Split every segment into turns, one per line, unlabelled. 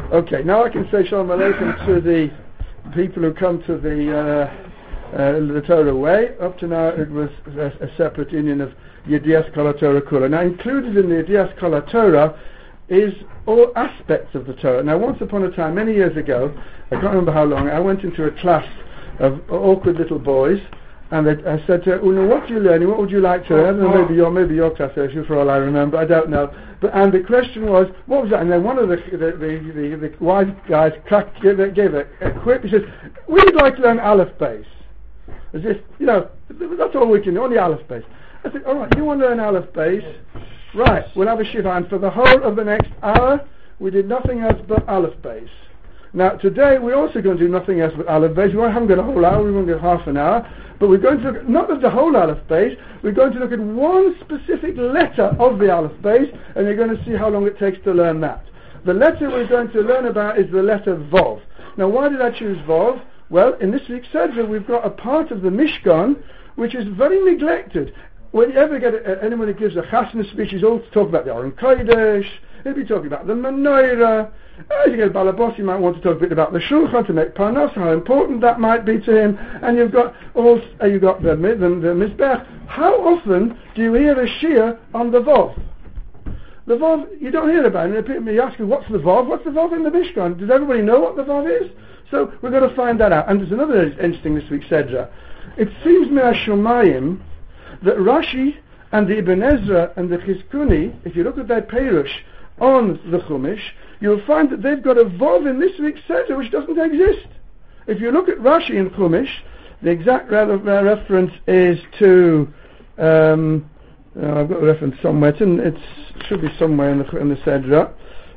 Okay, now I can say Shalom Aleichem to the people who come to the Torah way. Up to now it was a separate union of Yedias Kol HaTorah Kula. Now included in the Yedias Kol HaTorah is all aspects of the Torah. Now once upon a time, many years ago, I can't remember how long, I went into a class of awkward little boys, and I said to Una, what are you learning? What would you like to learn? Maybe your class, actually, for all I remember, I don't know. And the question was, what was that? And then one of the wise guys gave a quip. He says, we'd like to learn Aleph Beis. As if, that's all we can do, only Aleph Beis. I said, all right, you want to learn Aleph Beis? Right, we'll have a shiva. And for the whole of the next hour, we did nothing else but Aleph Beis. Now, today, we're also going to do nothing else but Aleph Beis. We haven't got a whole hour, we won't get half an hour. But we're going to look at, not at the whole Aleph Beis, we're going to look at one specific letter of the Aleph Beis, and you're going to see how long it takes to learn that. The letter we're going to learn about is the letter Vov. Now, why did I choose Vov? Well, in this week's Sedra, we've got a part of the Mishkan which is very neglected. When you ever get anyone who gives a chasna speech, he's always talking about the Aron Kodesh, he'll be talking about the Menorah. As you get Balabos, you might want to talk a bit about the Shulchan to make Parnas, how important that might be to him. And you've got the Mizbech. How often do you hear a Shia on the Vov? The Vov, you don't hear about it. You ask me, what's the Vov? What's the Vov in the Mishkan? Does everybody know what the Vov is? So we're going to find that out. And there's another interesting this week's Sedra. It seems Me'ashomayim that Rashi and the Ibn Ezra and the Chizkuni, if you look at their Perush on the Chumash, you'll find that they've got a Vov in this week's Sedra which doesn't exist. If you look at Rashi in Chumash, the exact reference is to I've got the reference somewhere. It should be somewhere in the Sedra.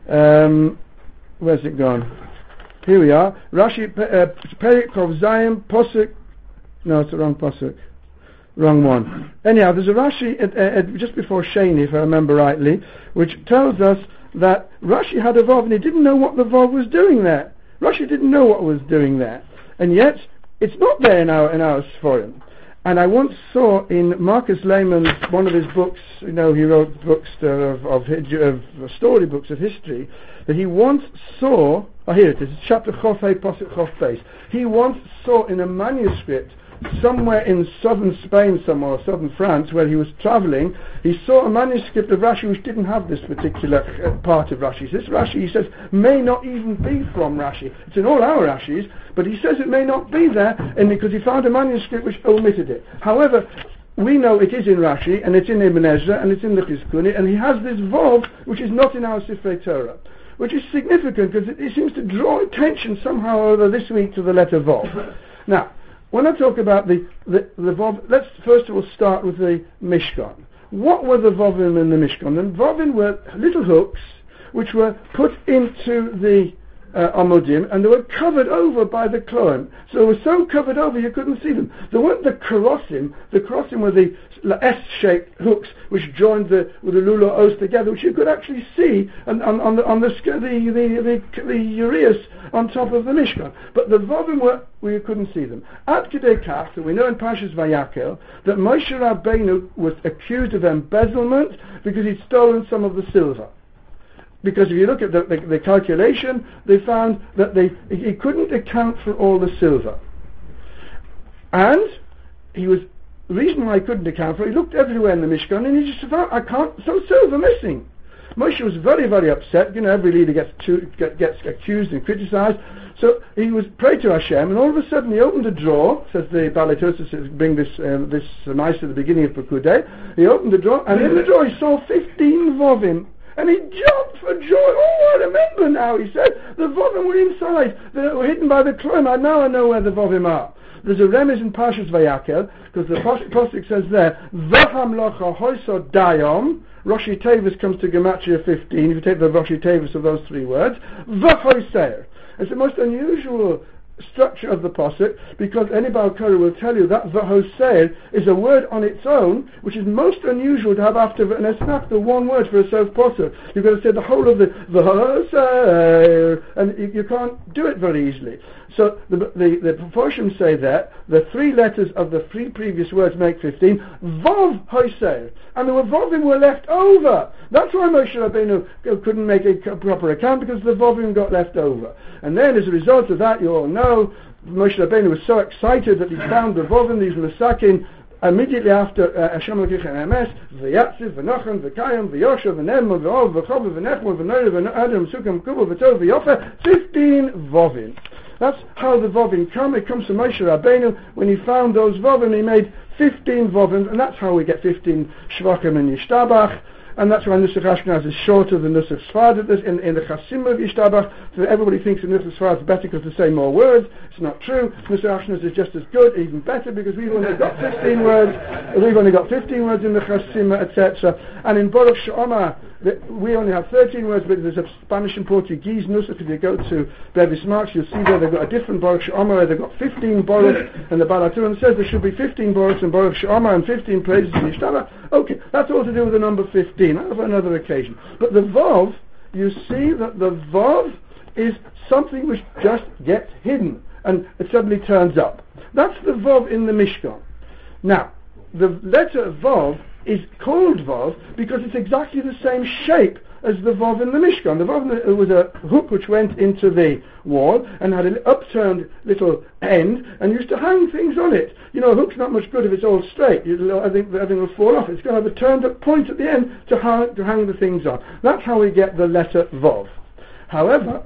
Where's it gone? Here we are. Rashi Perik Kov Zayim Posuk. No, it's the wrong Posuk. Wrong one. Anyhow, there's a Rashi just before Sheni, if I remember rightly, which tells us that Rashi had a Vav and he didn't know what the Vav was doing there. Rashi didn't know what was doing there, and yet it's not there in our Sforim. And I once saw in Marcus Lehmann's one of his books, he wrote books of storybooks of history, that he once saw. Oh, here it is. It's chapter Chofei Posuk Chof Beis. He once saw in a manuscript somewhere in southern Spain, or southern France, where he was travelling, he saw a manuscript of Rashi which didn't have this particular part of Rashi. This Rashi, he says, may not even be from Rashi. It's in all our Rashis, but he says it may not be there, and because he found a manuscript which omitted it. However, we know it is in Rashi, and it's in Ibn Ezra, and it's in the Chizkuni, and he has this Vov which is not in our Sifrei Torah, which is significant because it seems to draw attention somehow or other this week to the letter Vov. Now, when I talk about the Vov, let's first of all start with the Mishkan. What were the Vovim in the Mishkan? The Vovim were little hooks which were put into the Amodim, and they were covered over by the Kloim. So they were so covered over you couldn't see them. There weren't the Karosim. The Karosim were the S-shaped hooks which joined with the Lula Os together, which you could actually see on the Urias on top of the Mishkan. But the Vovim were where you couldn't see them. At Kedei Kach, we know in Parshas Vayakel that Moshe Rabbeinu was accused of embezzlement because he'd stolen some of the silver. Because if you look at the calculation, they found that he couldn't account for all the silver. And the reason why he couldn't account for it, he looked everywhere in the Mishkan and he just found, some silver missing. Moshe was very, very upset. Every leader gets accused and criticized. So he was praying to Hashem, and all of a sudden he opened a drawer, says the Balei Tosafos, bring this mice at the beginning of Pekudei. He opened the drawer, and in the drawer he saw 15 Vovim. And he jumped for joy. Oh, I remember now, he said. The Vovim were inside. They were hidden by the Kloim. Now I know where the Vovim are. There's a remez in Parshas Vayakel, because the Pasuk says there, V'hamlocha hoiso dayom, Roshi Tevis comes to Gematria 15, if you take the Roshi Tevis of those three words, V'hoiser. It's the most unusual structure of the pasuk, because any Baal Korah will tell you that V'hoseir is a word on its own, which is most unusual to have after V'nesnach, the one word for a Sof pasuk. You've got to say the whole of the V'hoseir, and you can't do it very easily. So the proportions say that the three letters of the three previous words make 15. Vov Hoseir, and the Vovim were left over. That's why Moshe Rabbeinu couldn't make a proper account, because the Vovim got left over. And then as a result of that, you all know, Moshe Rabbeinu was so excited that he found the Vovim, these Masakin, immediately after Hashem Elokeichem Emes, V'yatziv, V'nochem, V'kayim, V'yosha, V'nem, V'ov, V'chov, V'nechmo, V'noyer, V'adam, Sukkam, Kubal, V'tov, V'yofer, 15 Vovim. That's how the Vovim come. It comes from Moshe Rabbeinu. When he found those Vovim, he made 15 Vovim, and that's how we get 15 Shvachim and Yishtabach. And that's why Nusach Ashkenaz is shorter than Nusach Sfard in the Chasim of Yishtabach. So everybody thinks that Nusach Sfard is better because they say more words. It's not true. Nusach Ashkenaz is just as good, even better, because we've only got 15 words. We've only got 15 words in the Chasim, etc. And in Baruch She'omar, we only have 13 words, but there's a Spanish and Portuguese Nusach. If you go to Bevis Marks, you'll see there they've got a different Baruch She'omar, where they've got 15 Baruch, and the Baal HaTurim says there should be 15 Baruchs in Baruch She'omar and 15 praises in Yishtabach. Okay, that's all to do with the number 15. That's for another occasion. But the Vav, you see that the Vav is something which just gets hidden, and it suddenly turns up. That's the Vav in the Mishkan. Now, the letter Vav is called Vav because it's exactly the same shape as the Vav in the Mishkan. The Vav was a hook which went into the wall and had an upturned little end and used to hang things on it. You know, a hook's not much good if it's all straight. I think everything will fall off. It's got to have a turned up point at the end to hang the things on. That's how we get the letter Vav. However,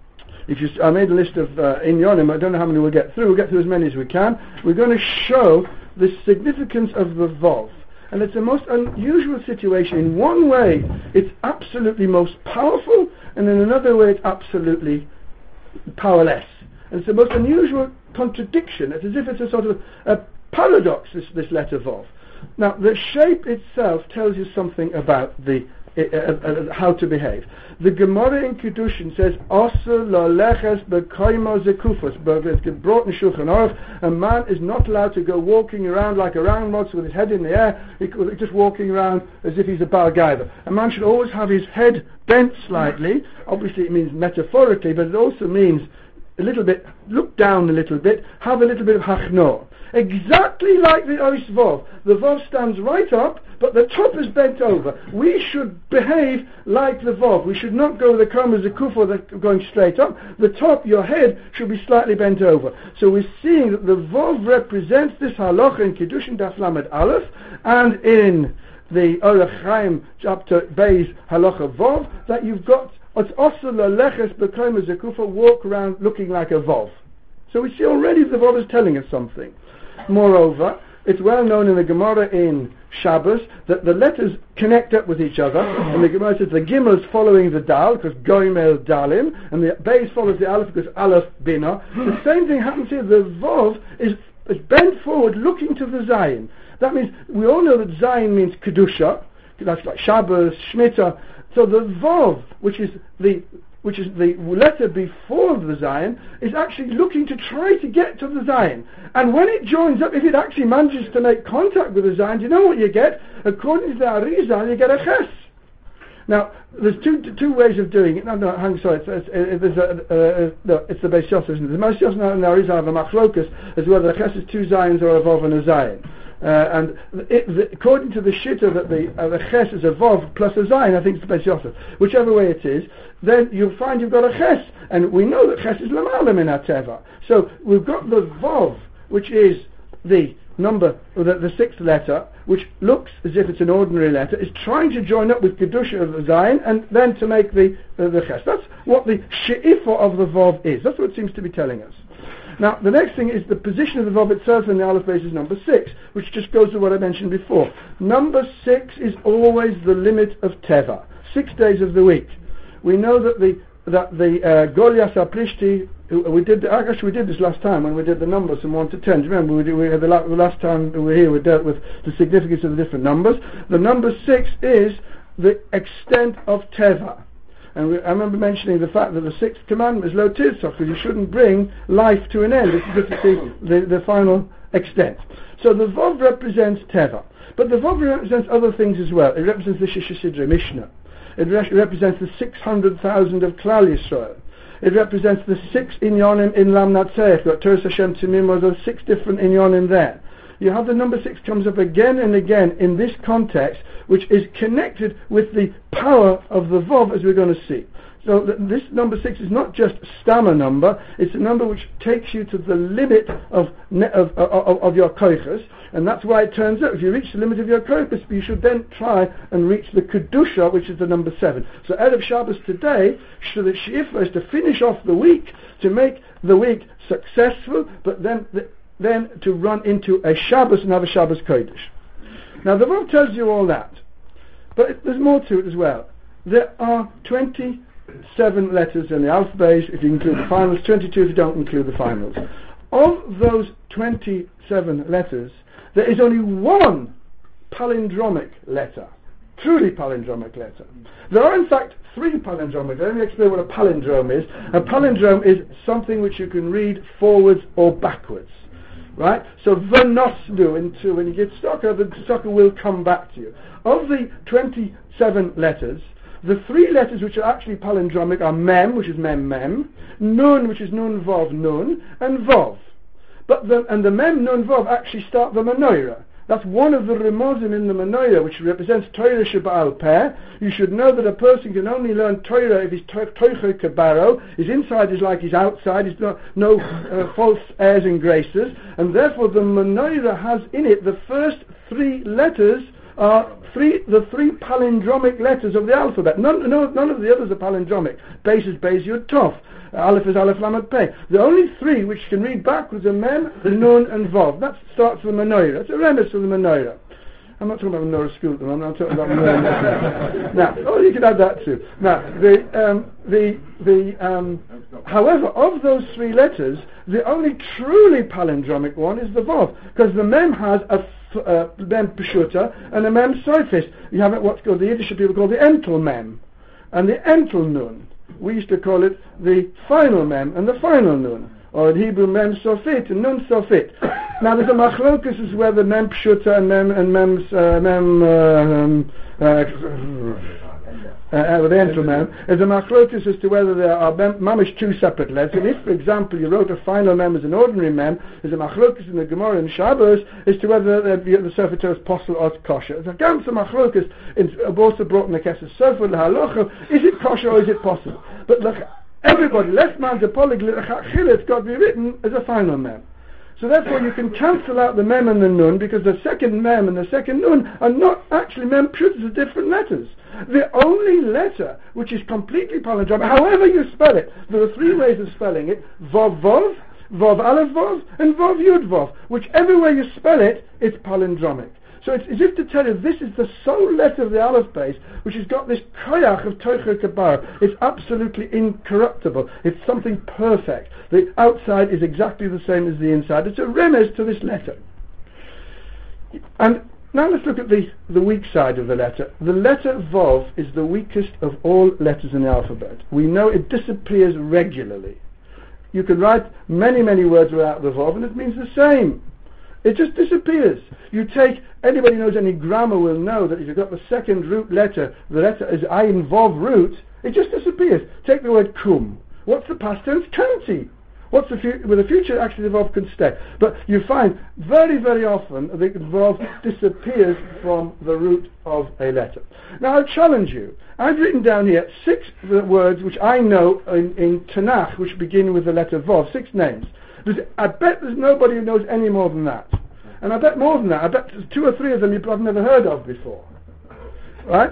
I made a list of inyonim. I don't know how many we'll get through. We'll get through as many as we can. We're going to show the significance of the Vav. And it's a most unusual situation. In one way, it's absolutely most powerful, and in another way, it's absolutely powerless. And it's the most unusual contradiction. It's as if it's a sort of a paradox, this letter Vav. Now, the shape itself tells you something about how to behave. The Gemara in Kiddushin says, "Asur laleches b'koimo zekufos." It's brought in Shulchan Aruch. A man is not allowed to go walking around like a roundbox with his head in the air, just walking around as if he's a Baal Gaiva. A man should always have his head bent slightly. Obviously, it means metaphorically, but it also means a little bit, look down a little bit, have a little bit of hachno. Exactly like the Ois Vav. The Vav stands right up, but the top is bent over. We should behave like the Vav. We should not go with the Koma Zekufo that's going straight up. The top, your head, should be slightly bent over. So we're seeing that the Vav represents this halacha in Kiddushin Daf Lamed Aleph, and in the Orach Chaim chapter Beis halacha Vav, that you've got it's also laleches b'koimo zekufo, walk around looking like a Vav. So we see already the Vav is telling us something. Moreover, it's well known in the Gemara in Shabbos that the letters connect up with each other, and the Gemara says the Gimel is following the Dal because Goimel Dalim, and the Beis follows the Aleph because Aleph Bina. The same thing happens here. The Vav is bent forward looking to the Zayin. That means we all know that Zayin means Kedusha. That's like Shabbos, Shemitah. So the Vav, which is the letter before the Zayin, is actually looking to try to get to the Zayin. And when it joins up, if it actually manages to make contact with the Zayin, do you know what you get? According to the Arizal, you get a Ches. Now, there's two ways of doing it. No, sorry, it's the Beis Yosef, isn't it? The Beis Yosef and the Arizal have a machlokas as whether the Ches is two Zayins or a Vav and a Zayin. According to the shitta that the ches is a Vav plus a Zayin, I think it's the Beis Yosef. Whichever way it is, then you'll find you've got a ches, and we know that ches is l'mala min hateva. So we've got the Vav, which is the number, the sixth letter, which looks as if it's an ordinary letter, is trying to join up with Kedusha of the Zayin, and then to make the ches. That's what the she'ifa of the Vav is. That's what it seems to be telling us. Now, the next thing is the position of the Vav itself in the Aleph Beis is number 6, which just goes to what I mentioned before. Number 6 is always the limit of Teva, 6 days of the week. We know that the Goliath Aplishti, we did this last time when we did the numbers from 1 to 10. Do you remember we had the last time we were here we dealt with the significance of the different numbers. The number 6 is the extent of Teva. And I remember mentioning the fact that the sixth commandment is lo tirtzach, because you shouldn't bring life to an end. This is just to see the final extent. So the Vav represents Teva. But the Vav represents other things as well. It represents the Shisha Sidrei Mishnah. It represents the 600,000 of Klal Yisrael. It represents the 6 inyonim in Lam Natzeh. Got Toras Hashem Tumim, there's 6 different inyonim there. You have the number 6 comes up again and again in this context, which is connected with the power of the Vav, as we're going to see. So this number 6 is not just stammer number, it's a number which takes you to the limit of your koiches, and that's why it turns out if you reach the limit of your koiches, you should then try and reach the kedusha, which is the number 7. So Erev Shabbos today, the she'ifah is to finish off the week, to make the week successful, but then to run into a Shabbos and have a Shabbos Kodesh. Now the Vav tells you all that, but there's more to it as well. There are 27 letters in the alphabet if you include the finals, 22 if you don't include the finals. Of those 27 letters, there is only one palindromic letter, truly palindromic letter. There are in fact 3 palindromic. Let me explain what a palindrome is. A palindrome is something which you can read forwards or backwards. Right? So Vanosnu into when you get Stocker, the Stocker will come back to you. Of the 27 letters, the 3 letters which are actually palindromic are Mem, which is Mem Mem, Nun, which is Nun Vov Nun, and Vov. But the Mem Nun Vov actually start the Menorah. That's one of the remozim in the Menorah, which represents Torah Sheba'al Peh. You should know that a person can only learn Torah if he's Toicho Kabaro. His inside is like his outside. He's no false airs and graces. And therefore the Menorah has in it the first 3 letters are the 3 palindromic letters of the alphabet. None of the others are palindromic. Beis is Beis Yud Tov. Aleph is Aleph Lamed Pei. The only 3 which can read backwards are Mem, Nun, and Vav. That starts the Menorah. It's a remiss of the Menorah. I'm not talking about Menorah school at the moment. I'm talking about Menorah. Now, you can add that too. Now, however, of those 3 letters, the only truly palindromic one is the Vav, because the Mem has a Mem Peshuta and a Mem Soifis. You have what's called the Yiddish people call the Entel Mem and the Entel Nun. We used to call it the final Mem and the final Nun, or in Hebrew Mem Sofit and Nun Sofit. Now there's a machlokus as whether Mem Pshuta and the Entel Mem. There's a machlokus as to whether there are mamish 2 separate letters. And if, for example, you wrote a final Mem as an ordinary Mem, there's a machlokus in the Gemara and Shabbos as to whether the Sefer Torah is possible or it's kosher. There's a ganze machlokus also brought in the Kesef Sefer Halacha. Is it kosher or is it possible? But look, everybody, less man's a polyglot, it's got to be written as a final Mem. So therefore you can cancel out the Mem and the Nun, because the second Mem and the second Nun are not actually Mem Pshutas, are different letters. The only letter which is completely palindromic, however you spell it, there are 3 ways of spelling it: Vav Vov, Vav Aleph Vov, and Vav Yud Vov. Whichever way you spell it, it's palindromic. So it's as if to tell you this is the sole letter of the Aleph base which has got this koyach of Toicho Kabar. It's absolutely incorruptible. It's something perfect. The outside is exactly the same as the inside. It's a remez to this letter. And now let's look at the weak side of the letter. The letter Vav is the weakest of all letters in the alphabet. We know it disappears regularly. You can write many, many words without the Vav and it means the same. It just disappears. You take, anybody who knows any grammar will know that if you've got the second root letter, the letter is Ayin Vav root, it just disappears. Take the word kum. What's the past tense? Kanti. What's with the future? Actually, the Vav can stay. But you find very, very often the Vav disappears from the root of a letter. Now, I challenge you. I've written down here 6 words which I know in Tanakh which begin with the letter Vav, 6 names. I bet there's nobody who knows any more than that. And I bet more than that. I bet there's 2 or 3 of them you've probably never heard of before. Right?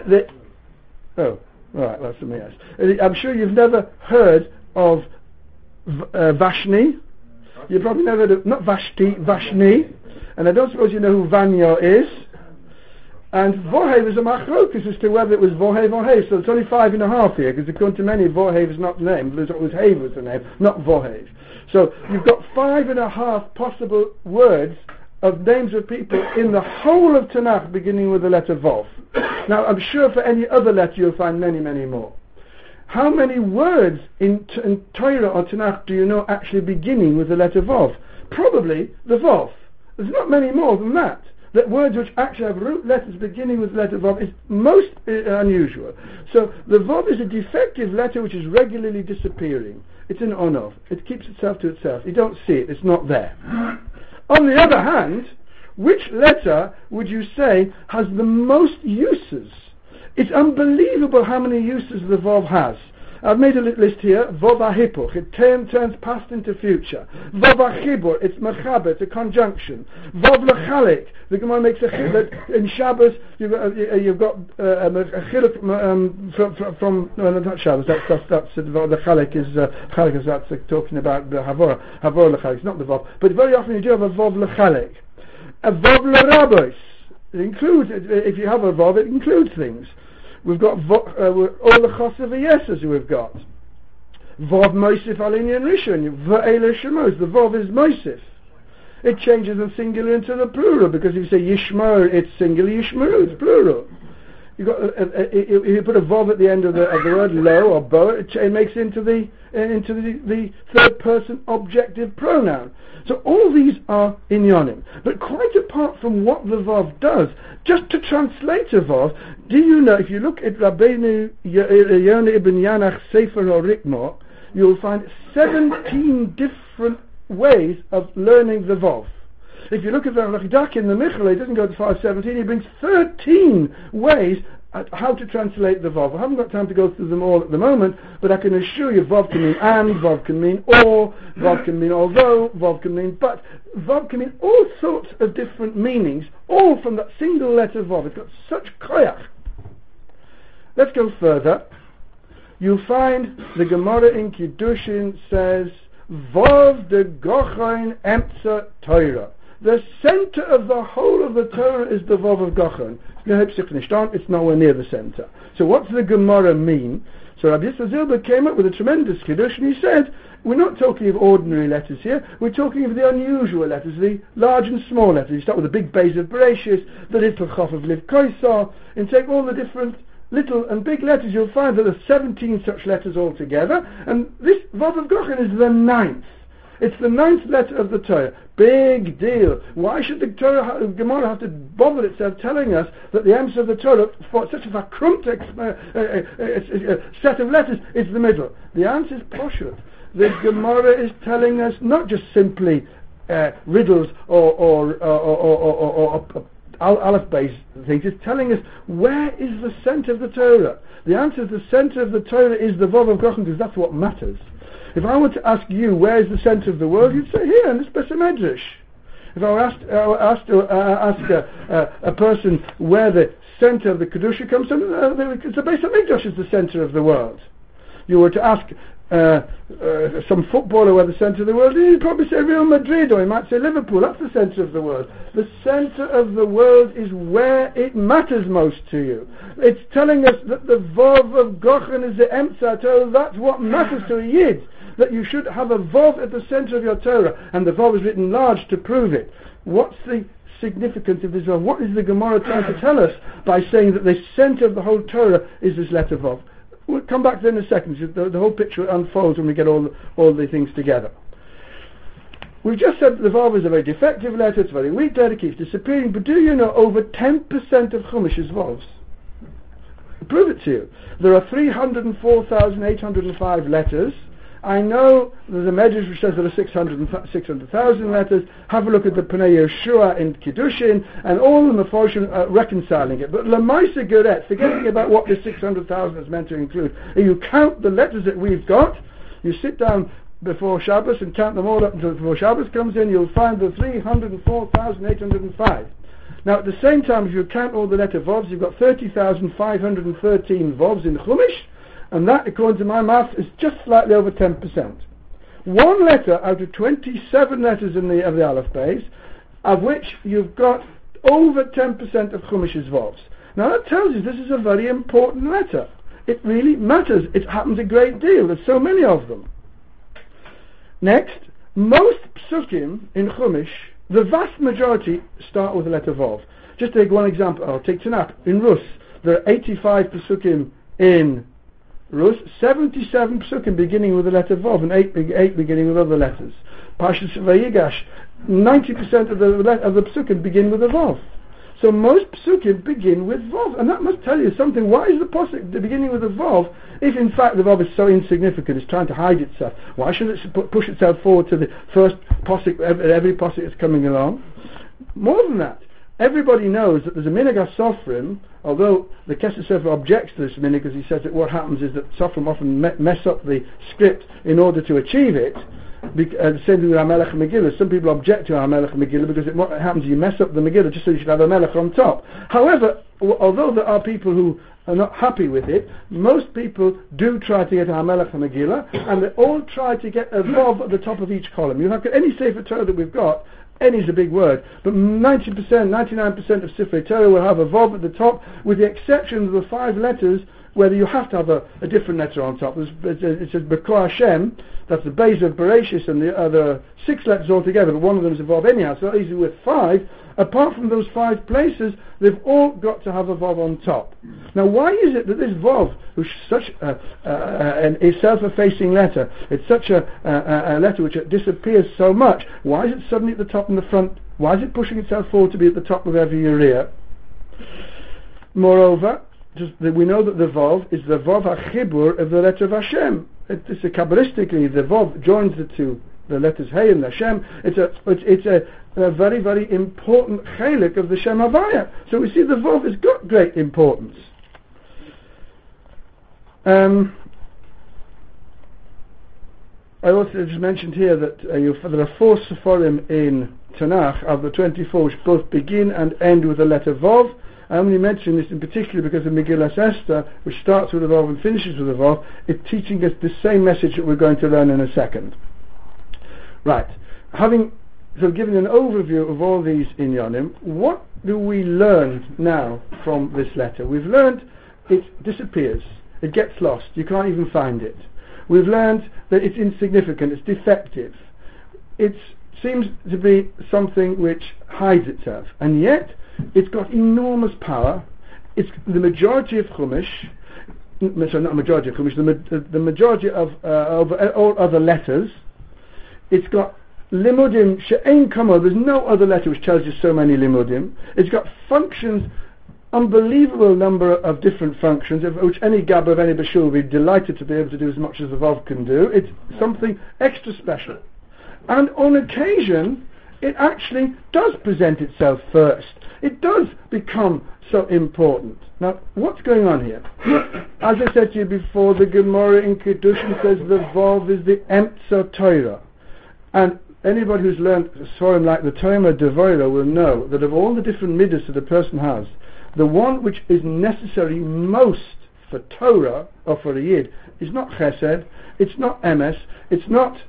Right, that's something else. I'm sure you've never heard of Vashni. You've probably never heard of, not Vashti, Vashni. And I don't suppose you know who Vanya is. And Vohev is a machlokus as to whether it was Vohev. So it's only 5.5 here, because according to many, Vohev is not the name. It was Hev was the name, not Vohev. So you've got 5.5 possible words of names of people in the whole of Tanakh beginning with the letter Vav. Now I'm sure for any other letter you'll find many, many more. How many words in Torah or Tanakh do you know actually beginning with the letter Vav? Probably the Vav. There's not many more than that. That words which actually have root letters beginning with the letter Vav is most unusual. So the Vav is a defective letter which is regularly disappearing. It's an on-off. It keeps itself to itself. You don't see it. It's not there. On the other hand, which letter would you say has the most uses? It's unbelievable how many uses the Vav has. I've made a little list here. Vav HaHipuch, it turns past into future. Vav HaChibur, it's mechaber, it's a conjunction. Vav L'Chalik, the Gemara makes a chiluk. In Shabbos, you've got a chiluk from no, not Shabbos. That's the Chalik is that's talking about the Havora L'Chalik. It's not the Vav, but very often you do have a Vav L'Chalik. A Vav L'Rabos, it includes. If you have a Vav, it includes things. We've got all the Chosav Yeses we've got. Vav Moisif Alinyan Rishon, V'ele Shemos, the Vav is Moisif. It changes the singular into the plural, because if you say Yishmor, it's singular, Yishmeru, it's plural. You've got, if you put a Vav at the end of the word lo or bo, it makes it into the third person objective pronoun. So all these are inyonim. But quite apart from what the Vav does, just to translate a Vav, do you know, if you look at Rabbeinu Yonah ibn Yanach Sefer HaRikmo, you'll find 17 different ways of learning the Vav. If you look at the Rakhdak in the Michal, he doesn't go to 517, he brings 13 ways at how to translate the Vav. I haven't got time to go through them all at the moment, but I can assure you Vav can mean and, Vav can mean or, Vav can mean although, Vav can mean but, Vav can mean all sorts of different meanings, all from that single letter Vav. It's got such koyach. Let's go further. You'll find the Gemara in Kiddushin says, Vav de Gochain Emtza Torah. The center of the whole of the Torah is the Vav of Gochain. It's nowhere near the center. So what's the Gemara mean? So Rabbi Yisrael Zilber came up with a tremendous Kiddush, and he said, we're not talking of ordinary letters here, we're talking of the unusual letters, the large and small letters. You start with the big Beis of Bereshis, the little Chof of Liv Koisar, and take all the different little and big letters. You'll find that there are 17 such letters altogether, and this Vav of Gochain is the 9th. It's the 9th letter of the Torah. Big deal. Why should the Gemara have to bother itself telling us that the answer of the Torah, for such a vakrumt set of letters, is the middle? The answer is Poshut. The Gemara is telling us not just simply riddles or Aleph-based things. It's telling us where is the center of the Torah. The answer is the center of the Torah is the Vav of Gochain, because that's what matters. If I were to ask you where is the center of the world, you'd say here in this Beis Medrash. If I were asked to ask a person where the center of the Kedusha comes from, the Beis Medrash is the center of the world. You were to ask some footballer where the center of the world is, he'd probably say Real Madrid, or he might say Liverpool. That's the center of the world. The center of the world is where it matters most to you. It's telling us that the Vav of Gochain is the Emtza Torah. That's what matters to a Yid, that you should have a Vav at the center of your Torah, and the Vav is written large to prove it. What's the significance of this Vav? What is the Gemara trying to tell us by saying that the center of the whole Torah is this letter Vav? We'll come back to that in a second. The whole picture unfolds when we get all the things together. We've just said that the Vav is a very defective letter, it's a very weak letter, keeps disappearing, but do you know over 10% of Chumash is Vavs? I'll prove it to you. There are 304,805 letters. I know there's a Medrash which says there are 600,000 letters. Have a look at the Pnei Yeshua in Kiddushin, and all of them are reconciling it. But Lamaisa Geret, forgetting about what this 600,000 is meant to include, if you count the letters that we've got, you sit down before Shabbos and count them all up until before Shabbos comes in, you'll find the 304,805. Now at the same time, if you count all the letter Vovs, you've got 30,513 Vovs in Chumash, and that, according to my math, is just slightly over 10%. One letter out of 27 letters of the Aleph base, of which you've got over 10% of Chumash's Vovs. Now that tells you this is a very important letter. It really matters. It happens a great deal. There's so many of them. Next, most psukim in Chumash, the vast majority start with the letter Vov. Just take one example. I'll take Tanakh. In Rus, there are 85 psukim in Rus, 77 psukim beginning with the letter Vav and 8 beginning with other letters. Parshas Vayigash, 90% of the psukim begin with a Vav. So most psukim begin with Vav, and that must tell you something. Why is the pasuk beginning with a Vav if in fact the Vav is so insignificant, it's trying to hide itself? Why should it push itself forward to the first pasuk, every pasuk that's coming along? More than that, everybody knows that there's a minhag sofrim, although the Kesef Sefer objects to this minhag because he says that what happens is that sofrim often mess up the script in order to achieve it. Same thing with HaMelech Megillah. Some people object to HaMelech Megillah because what happens is you mess up the Megillah just so you should have a Melech on top. However, although there are people who are not happy with it, most people do try to get a HaMelech Megillah, and they all try to get a Vav at the top of each column. You have any Sefer Torah that we've got, any is a big word, but 90%, 99% of Sefer Torah will have a Vav at the top, with the exception of the 5 letters whether you have to have a different letter on top. It says B'Kor Hashem, that's the base of Bereshis, and the other 6 letters altogether, but one of them is a Vav anyhow, so easy with 5. Apart from those 5 places, they've all got to have a Vav on top. Now why is it that this Vav, which is such a self-effacing letter, it's such a letter which disappears so much, why is it suddenly at the top and the front? Why is it pushing itself forward to be at the top of every area? Moreover, we know that the Vav is the Vav HaChibur of the letter of Hashem. It's Kabbalistically, the Vav joins the letters Hey and Hashem. It's a very, very important chelik of the Shem Havaya. So we see the Vav has got great importance. I also just mentioned here that there are 4 Sepharim in Tanakh of the 24 which both begin and end with the letter Vav. I only mention this in particular because of Megillas Esther, which starts with a Vav and finishes with a Vav. It's teaching us the same message that we're going to learn in a second. Right. Having given an overview of all these inyanim, what do we learn now from this letter? We've learned it disappears. It gets lost. You can't even find it. We've learned that it's insignificant. It's defective. It seems to be something which hides itself. And yet, it's got enormous power. It's the majority of Chumash, sorry, not majority of Chumash, the majority of all other letters. It's got limudim she'ein kamo. There's no other letter which tells you so many limudim. It's got functions, unbelievable number of different functions, of which any Gabba of any Bashur will be delighted to be able to do as much as the Vav can do. It's something extra special. And on occasion, it actually does present itself first. It does become so important. Now, what's going on here? As I said to you before, the Gemara in Kedushin says the Vav is the Emtza Torah. And anybody who's learned Sforim like the Tomer Devorah will know that of all the different midas that a person has, the one which is necessary most for Torah, or for a Yid, is not Chesed, it's not Emes, it's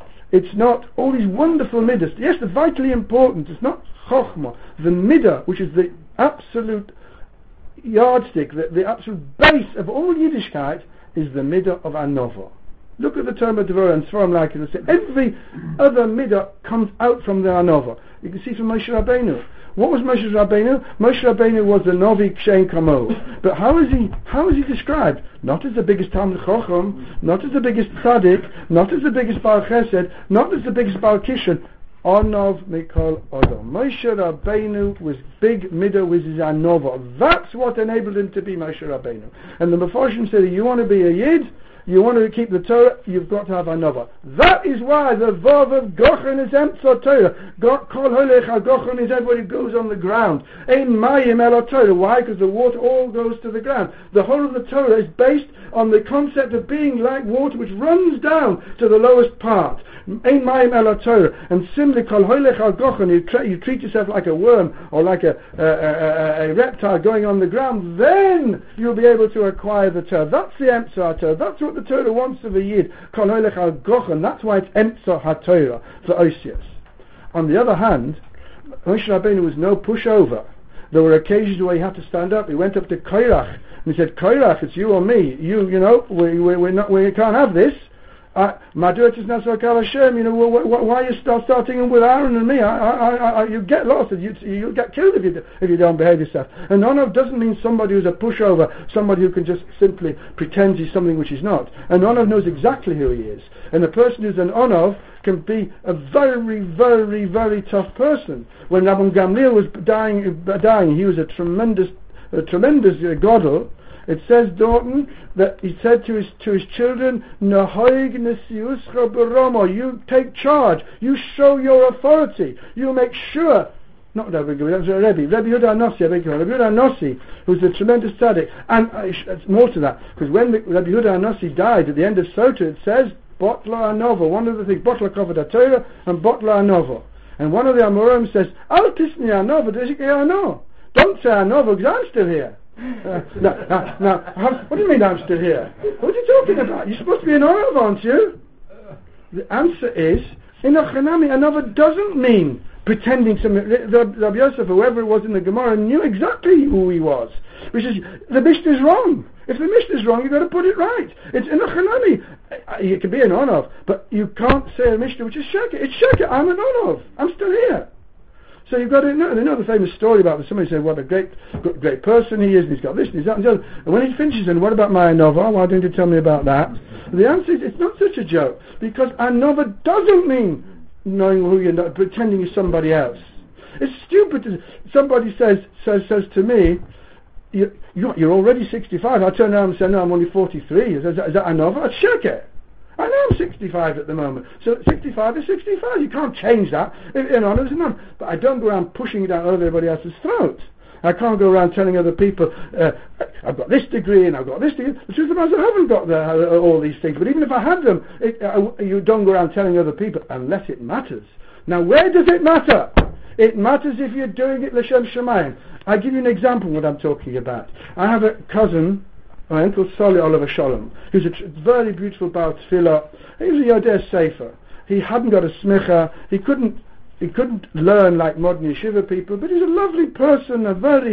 not all these wonderful midas. Yes, they're vitally important. It's not Chochmah. The midah, which is the absolute yardstick, the absolute base of all Yiddishkeit, is the midah of Anova. Look at the term of Devorah and Sforim like it. Every other midah comes out from the Anova. You can see from Moshe Rabbeinu. What was Moshe Rabbeinu? Moshe Rabbeinu was the Novi Kshein Kamo. But how is he described? Not as the biggest Talmid Chacham, not as the biggest Tzaddik, not as the biggest Baal Chesed, not as the biggest Baal Kishon. Onov Mikol Odom. Moshe Rabbeinu was big midah with his Anova. That's what enabled him to be Moshe Rabbeinu. And the Mefarshim said, you want to be a Yid, you want to keep the Torah, you've got to have Anova. That is why the Vav of Gochen is Emtza Torah. Kol Holech HaGochen is everybody goes on the ground. Ein Mayim Elo Torah. Why? Because the water all goes to the ground. The whole of the Torah is based on the concept of being like water which runs down to the lowest part. Ein Mayim Elo Torah. And similarly, Kol Holech HaGochen, you treat yourself like a worm or like a reptile going on the ground, then you'll be able to acquire the Torah. That's the Emtza Torah. That's what the Torah wants of a Yid. Kol Holech HaGochen. That's why it's Emtza HaTorah for Osius. On the other hand, Moshe Rabbeinu was no pushover. There were occasions where he had to stand up. He went up to Korach and he said, Korach, it's you or me. You know, we can't have this. Madut is not so Hashem. Why are you starting with Aaron and me? You get lost. You get killed if you don't behave yourself. An Onov doesn't mean somebody who's a pushover, somebody who can just simply pretend he's something which he's not. An Onov knows exactly who he is, and a person who's an Onov can be a very, very, very tough person. When Rabban Gamliel was dying, he was a tremendous godel. It says, Dorton, that he said to his children, Nahoig nesiuscha b'romo, you take charge, you show your authority, you make sure, not Rabbi Gamliel, that was Rabbi Yehuda Anossi, Rabbi Yehuda Anossi, who's a tremendous tzaddik, and it's more to that, because when Rabbi Yehuda Anossi died, at the end of Sota, it says, Botla Anovo, one of the things, Botla Kavod Torah, and Botla Anovo. And one of the Amorim says, Al Tisni Anovo, don't say Anovo, because I'm still here. Now, what do you mean I'm still here? What are you talking about? You're supposed to be an Orav, aren't you? The answer is, in Achanami, Anova doesn't mean pretending something. Rabbi Yosef, whoever it was in the Gemara, knew exactly who he was. Which is, the Mishnah is wrong. If the Mishnah is wrong, you've got to put it right. It's in Achanami. It can be an Onov, but you can't say a Mishnah which is Sheker. It's Sheker, I'm an Onov. I'm still here. So you've got to know the famous story about somebody said what a great person he is, and he's got this and he's that and the other. And when he finishes, and what about my Anova? Why don't you tell me about that? The answer is, it's not such a joke, because Anova doesn't mean knowing who you're not, pretending you're somebody else. It's stupid. Somebody says to me, you're already 65. I turn around and say, no, I'm only 43. Is that Anova? It's Sheker. I know I'm 65 at the moment, so 65 is 65. You can't change that. It's none. But I don't go around pushing it down everybody else's throat. I can't go around telling other people, I've got this degree and I've got this degree. The truth of the matter, I haven't got all these things. But even if I had them, you don't go around telling other people unless it matters. Now, where does it matter? It matters if you're doing it l'shem shamayim. I'll give you an example of what I'm talking about. I have a cousin, my uncle Soli Oliver Sholem, who's a very beautiful Baal Tefillah. He was a Yodeh Sefer. He hadn't got a smicha. He couldn't learn like modern yeshiva people, but he's a lovely person.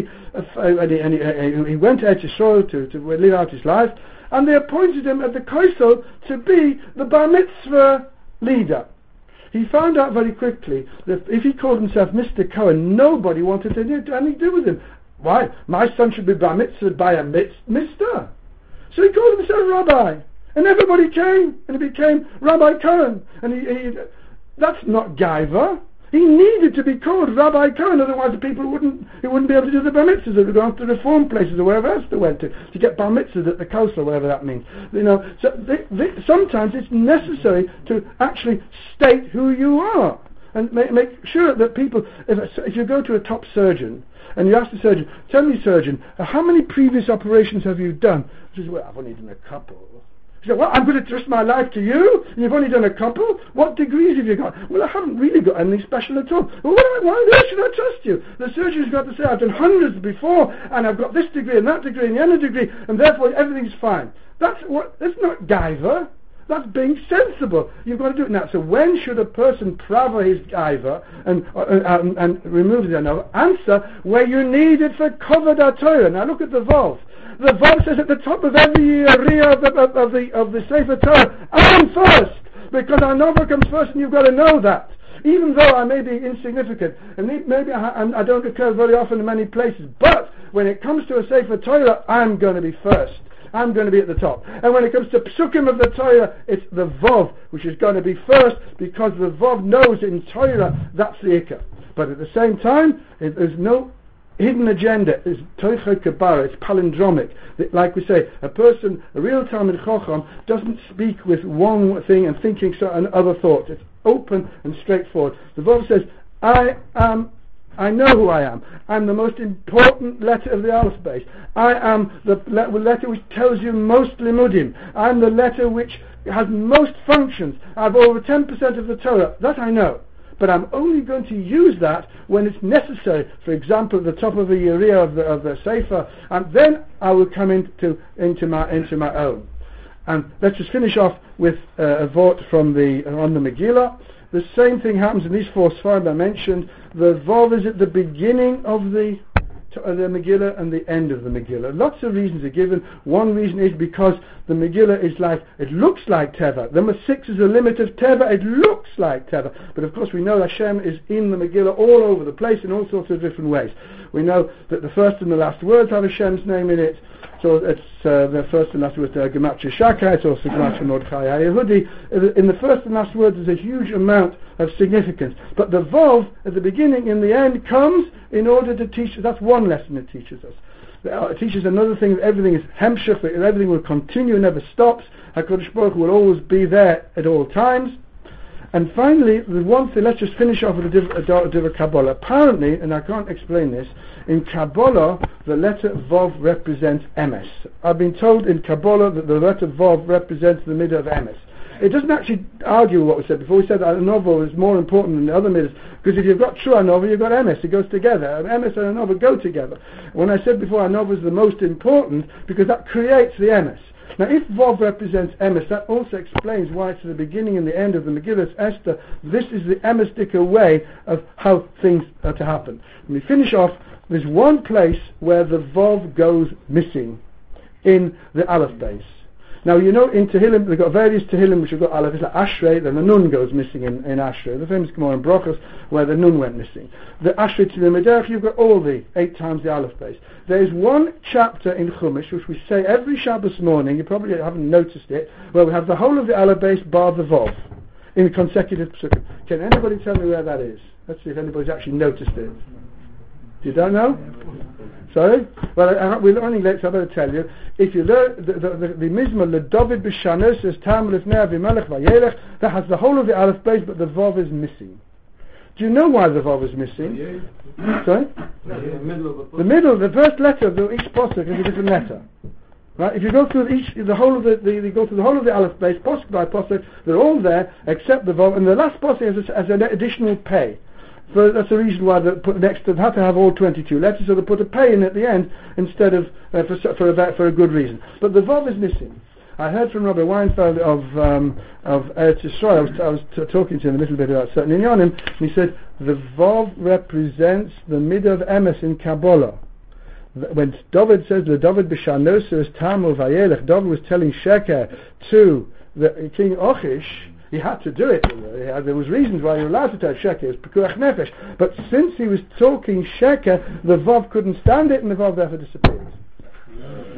He went to Eretz Yisrael to live out his life, and they appointed him at the Kosel to be the Bar Mitzvah leader. He found out very quickly that if he called himself Mr. Cohen, nobody wanted to do anything to do with him. Why? My son should be bar mitzvah by a mister. So he called himself Rabbi. And everybody came, and he became Rabbi Cohen. And that's not gaiva. He needed to be called Rabbi Cohen, otherwise the people wouldn't be able to do the bar mitzvahs. They would go to the reform places or wherever else they went to get bar mitzvahs at the coast or whatever that means. So sometimes it's necessary to actually state who you are. And make sure that people, if you go to a top surgeon, and you ask the surgeon, tell me, surgeon, how many previous operations have you done? He says, well, I've only done a couple. He said, well, I'm going to trust my life to you, and you've only done a couple? What degrees have you got? Well, I haven't really got anything special at all. Well, why should I trust you? The surgeon's got to say, I've done hundreds before, and I've got this degree, and that degree, and the other degree, and therefore everything's fine. That's not gaiva. That's being sensible. You've got to do it now. So when should a person prava his gaiva and remove the anova? Answer, where you need it for kavod HaTorah. Now look at the Vov. The Vov says at the top of every area of the Sefer Torah, I'm first, because anova comes first, and you've got to know that. Even though I may be insignificant, and maybe I don't occur very often in many places, but when it comes to a Sefer Torah, I'm going to be first. I'm going to be at the top. And when it comes to Psukim of the Torah, it's the Vov, which is going to be first, because the Vov knows in Torah that's the Ikar. But at the same time, there's no hidden agenda. It's Toicha Kabara, it's palindromic. Like we say, a real Talmid Chacham doesn't speak with one thing and thinking and other thoughts. It's open and straightforward. The Vov says, I know who I am. I'm the most important letter of the alphabet. I am the letter which tells you most limudim. I'm the letter which has most functions. I have over 10% of the Torah. That I know. But I'm only going to use that when it's necessary. For example, at the top of the Uriah of the Sefer, and then I will come into my own. And let's just finish off with a vote on the Megillah. The same thing happens in these four Sfarim I mentioned. The Vov is at the beginning of the Megillah and the end of the Megillah. Lots of reasons are given. One reason is because the Megillah is like, it looks like Teva. Number 6 is the limit of Teva. It looks like Teva. But of course we know Hashem is in the Megillah all over the place in all sorts of different ways. We know that the first and the last words have Hashem's name in it. So it's the first and last words are Gematria Shaka, it's also Gematria Mordechai HaYehudi. In the first and last words there's a huge amount of significance. But the Vav at the beginning and the end comes in order to teach us. That's one lesson it teaches us. It teaches another thing, that everything is Hemshech, that everything will continue, never stops. HaKadosh Baruch Hu will always be there at all times. And finally, the one thing, let's just finish off with a Divrei Kabbalah. Apparently, and I can't explain this, in Kabbalah, the letter Vav represents Emes. I've been told in Kabbalah that the letter Vav represents the midah of Emes. It doesn't actually argue what we said before. We said that a novel is more important than the other middas, because if you've got true novel, you've got Emes. It goes together. Emes and a novel go together. When I said before, a novel is the most important, because that creates the Emes. Now, if Vav represents Emes, that also explains why it's the beginning and the end of the Megillah Esther. This is the Emesdiker way of how things are to happen. When we finish off, there's one place where the Vav goes missing in the Aleph base. Now, you know, in Tehillim, they've got various Tehillim which have got Aleph. It's like Ashrei, then the Nun goes missing in Ashrei. The famous Gemara in Brochos, where the Nun went missing. The Ashrei to the Mederach, you've got all the 8 times the Aleph base. There is one chapter in Chumash, which we say every Shabbos morning, you probably haven't noticed it, where we have the whole of the Aleph base bar the Vav, in consecutive psukim. Can anybody tell me where that is? Let's see if anybody's actually noticed it. You don't know? Sorry? Well, we're learning late, so I better tell you. If you learn the Mizmor, the David B'Shanos says Tam Lefnei Avimelech Vayelech, that has the whole of the Aleph base, but the Vav is missing. Do you know why the Vav is missing? Sorry? The middle, the first letter of each posuk is a different letter. Right? If you go through the whole of the Aleph base, posuk by posuk, they're all there except the Vav, and the last posuk has an additional pay. So that's the reason why they put next to had to have all 22 letters, so they put a pay in at the end instead of for a good reason. But the Vav is missing. I heard from Rabbi Weinfeld of Eretz Yisrael. I was talking to him a little bit about certain inyanim, and he said the Vav represents the midah of Emes in Kabbalah. When David says the David b'Shanos is Tamu Vayelech, David was telling Sheker to the King Achish. He had to do it. There was reasons why he was allowed to tell Sheker. It was Pekuach Nefesh. But since he was talking Sheker, the Vav couldn't stand it, and the Vav therefore disappeared.